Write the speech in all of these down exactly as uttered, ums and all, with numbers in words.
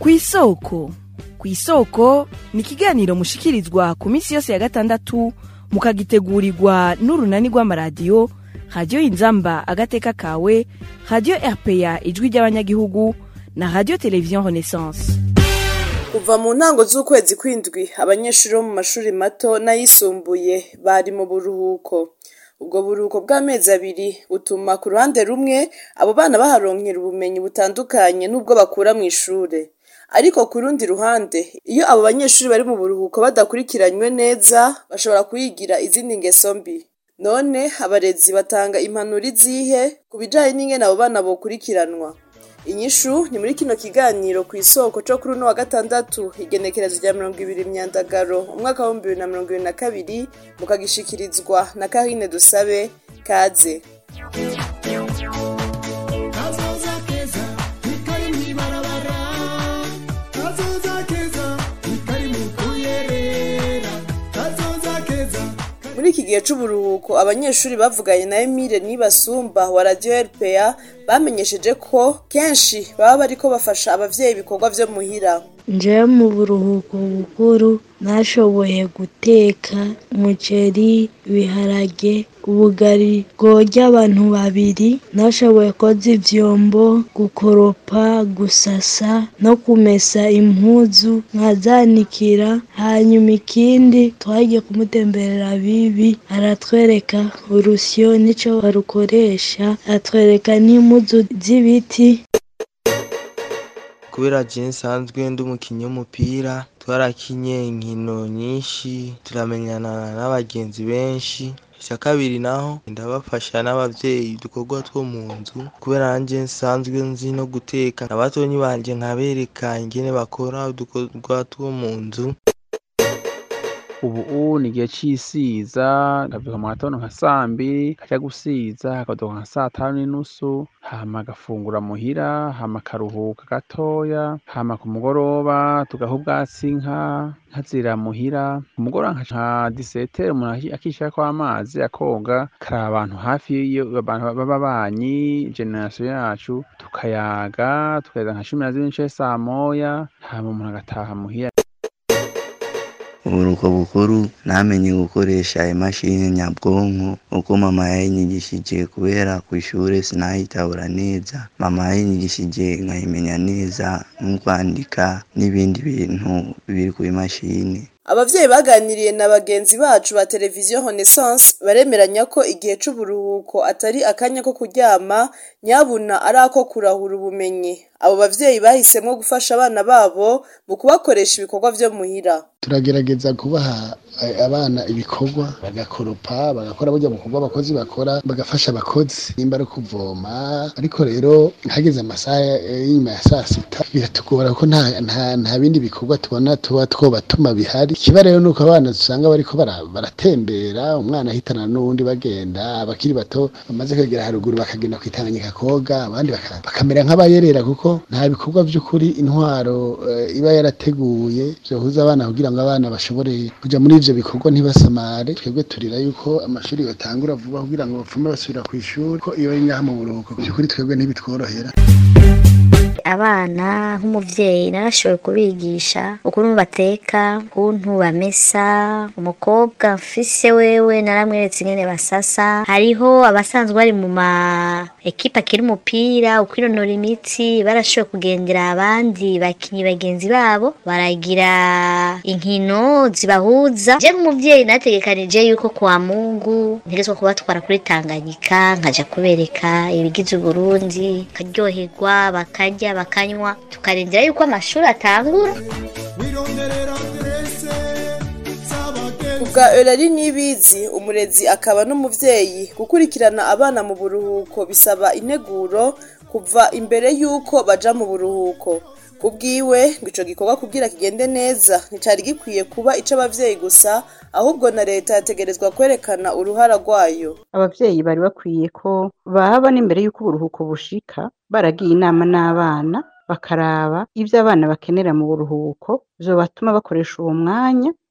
Kw'isoko. Kw'isoko ni ikiganiro mushikirizwa ku minsi yose ya gatandatu mukagitegurirwa n'urunani rw'amaradiyo Radio Inzamba agateka kawe, Radio R P A ijwi ry'abanyagihugu na Radio Television Renaissance. Kuva mu ntango z'ukwezi kwindwi abanyeshuri bo mu mashuri mato n'ayisumbuye bari mu buruhuko. Ubwo buruhuko bw'amezi abiri butuma ku ruhande rumwe abo bana baharonkera ubumenyi butandukanye n'ubwo bakura mu ishure. Ariko ku rundi ruhande iyo abo banyeshuri bari mu buruhuko badakurikiranywe neza bashobora kuyigira izindi ngeso mbi. None abarezi batanga impanuro izihe ku bijanye n'ingene abo bana bokurikiranwa. Inyishu ni muri kino kiganiro ku isoko cyo kuri uno wa gatandatu igenekerezo rya mirongo ibiri Myandagaro umwaka wa bibiri na mirongo ibiri na kabiri mukagishikirizwa na Karine Dusabe. Kaze. Muri iki gihe c'uburuhuko abanyeshuri bavuganye na Emile Nibasumba wa Radio R P A bamenyesheje ko kenshi baba bariko bafasha abavyeyi ibikorwa vyo muhira. Nje mu buruhuko bukuru nashoboye guteka umuceri, ibiharage, ubugari bworya abantu babiri. Nashoboye koza ivyombo, gukoropa, gusasa no kumesa impuzu nkazanikira. Hanyuma ikindi twagiye kumutemberera bibi aratwereka urusyo nico barukoresha, atwereka n'impuzu z'ibiti. Kubera je nsanzwe ndi umukinyi w'umupira twarakinye inkino nyinshi turamenyana n'abagenzi benshi. Icya kabiri naho ndabafasha n'abavyeyi udukorwa two mu nzu kubera nanje nsanzwe nzi no guteka, abatonyi banje nkabereka ingene bakora udukorwa two mu nzu. Ubu ni igihe c'isiza, ndavyuka mu gatondo nka sambiri kaja gusiza hakadoka nka satanu n'inusu, hama agafungura muhira, hama akaruhuka gatoya, hama ku mugoroba tugaha ubwatsi inka nkazira muhira. Ku mugoroba nka disetere umuntu akishirako amazi akoga, karaba abantu hafi b'ababanyi generation yacu tukayaga, tukageza nka cumi na zibiri n'igice saa moya, hama umuntu agataha muhira. Uburuhuko bukuru namenye gukoresha imashini nyabwonko uko mama yayinyigishije kubera ku ishure sinayitabura neza. Mama yayinyigishije nkayimenya neza no kwandika n'ibindi bintu biri ku imashini. Abavyeyi baganiriye na bagenzi bacu ba Television Renaissance baremeranya ko igihe c'uburuhuko atari akanya ko kuryama, nyabuna ari ako kurahura ubumenyi. Abo bavyeyi bahisemwo gufasha abana babo mu kubakoresha ibikorwa vyo muhira. Turagerageza kubaha abana ibikorwa bagakoropa, bagakora burya bukorwa abakozi bakora, bagafasha abakozi nimba ari kuvoma. Ariko rero hageze amasaha y'inyuma ya saa sita biratugora ko nta nta, nta bindi bikorwa tubona tuba twobatuma bihari. Ikiba rero nuko abana dusanga bariko baratembera, umwana ahitana n'uwundi bagenda, abakiri bato bamaze kwegera haruguru bakagenda kwitanganyika koga, abandi bakamera nk'abayerera kuko nta bikorwa by'ukuri intwaro uh, iba yarateguye byohuza abana kugira ngo abana bashobore kuja muri ivyo bikorwa ntibasamare. Twebwe turira yuko amashuri yotangura vuba kugira ngo bapfume basubira ku ishuri, ko iyo ingaha mu buruhuko by'ukuri twebwe ntibitworohera. Abana nk'umuvyeyi narashoboye kubigisha ukuntu bateka, ukuntu bamesa. Umukobwa mfise wewe naramweretse ingene basasa. Hariho abasanzwe bari mu ma ekipa akiri umupira ukwinonora imitsi, barashoboye kugendera abandi bakinyi bagenzi babo, baragira inkino zibahuza. Je nk'umuvyeyi nategekanije yuko kwa Mungu ntegezwa kubatwara kuri Tanganyika nkaja kubereka ibigize Uburundi, karyoherwa bakarya bakanywa, tukarindira yuko amashuri atangura. Kubwa Eulali Nibizi umurezi akaba n'umuvyeyi, gukurikirana abana mu buruhuko bisaba integuro kuva imbere yuko baja mu buruhuko. Kubwiwe ngo ico gikorwa kugira kigende neza nicari gikwiye kuba ico abavyeyi gusa, ahubwo na leta yategerezwa kwerekana uruhara rwayo. Abavyeyi bari bakwiye ko babona imbere yuko uburuhuko bushika baragiye inama n'abana bakaraba ivyo abana bakenera mu buruhuko, vyo batuma bakoresha uwo mwanya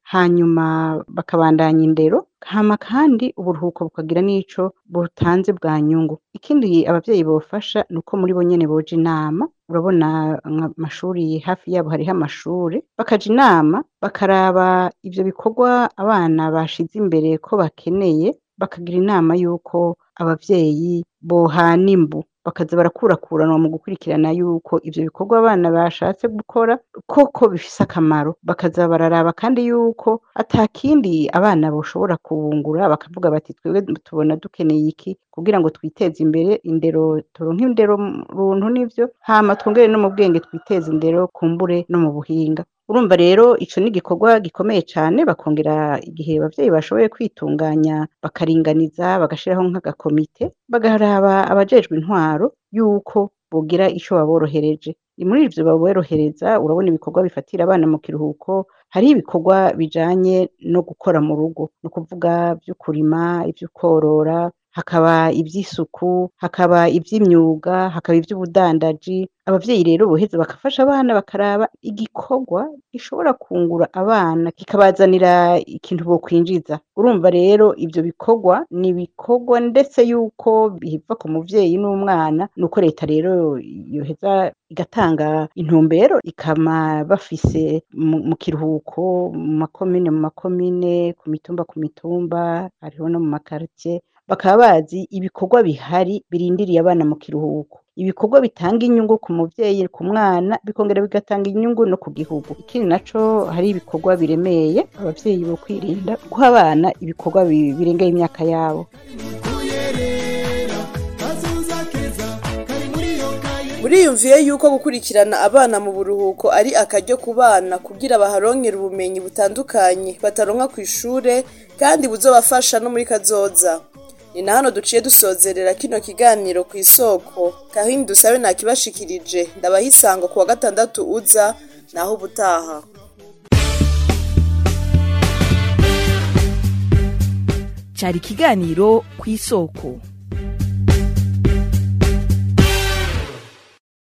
hanyuma bakabandanya indero hama kandi uburuhuko bukagira n'ico butanze bwa nyungu. Ikindi abavyeyi bofasha nuko muri bo nyene boja inama, urabona amashuri hafi yabo hariho amashure, bakaja inama bakaraba ivyo bikorwa abana bashize imbere ko bakeneye, bakagira inama yuko abavyeyi bohana imbu bakaza barakurakuranwa mu gukurikirana yuko ivyo bikorwa abana bashatse gukora koko bifise akamaro, bakaza bararaba kandi yuko ata kindi abana boshobora kubungura, bakavuga bati twebwe tubona dukeneye iki kugira ngo twiteze imbere, indero turonke indero runtu n'ivyo, hama twongere no mu bwenge twiteze indero kumbure no mu buhinga. Urumva rero ico ni igikorwa gikomeye cane, bakongera igihe abavyeyi bashoboye kwitunganya bakaringaniza bagashiraho nk'agakomite, bagaraba abajejwe intwaro yuko bogira ico baborohereje. Muri ivyo baborohereza urabona ibikorwa bifatira abana mu kiruhuko, hariho ibikorwa bijanye no gukora mu rugo, ni ukuvuga vyo kurima, ivyo kworora, hakaba ivy'isuku, hakaba ivy'imyuga, hakaba ivy'ubudandaji. Abavyeyi rero boheza bagafasha abana bakaraba igikorwa gishobora kungura abana kikabazanira ikintu bokwinjiza. Urumva rero ivyo bikorwa ni ibikorwa ndetse yuko biva ku muvyeyi n'umwana, nuko leta rero yoheza igatanga intumbero ikama bafise mu kiruhuko mu makomine mu makomine, ku mitumba ku mitumba, hariho no mu makaritiye, bakaba bazi ibikorwa bihari birindiriye abana mu kiruhuko, ibikorwa bitanga inyungu ku muvyeyi ku mwana, bikongera bigatanga inyungu no ku gihugu. Ikindi naco hari ibikorwa biremeye abavyeyi bo kwirinda guha abana ibikorwa birengeye imyaka yabo. Muriyumviye yuko gukurikirana abana mu buruhuko ari akaryo ku bana kugira baharonkera ubumenyi butandukanye bataronka kw'ishure kandi buzobafasha no muri kazoza. Ni na hano duciye dusozerera kino kiganiro ku isoko. Kahindi Dusabe nakibashikirije, ndabahisango kuwa gatandatu uza, naho ubutaha. Cari kiganiro ku isoko.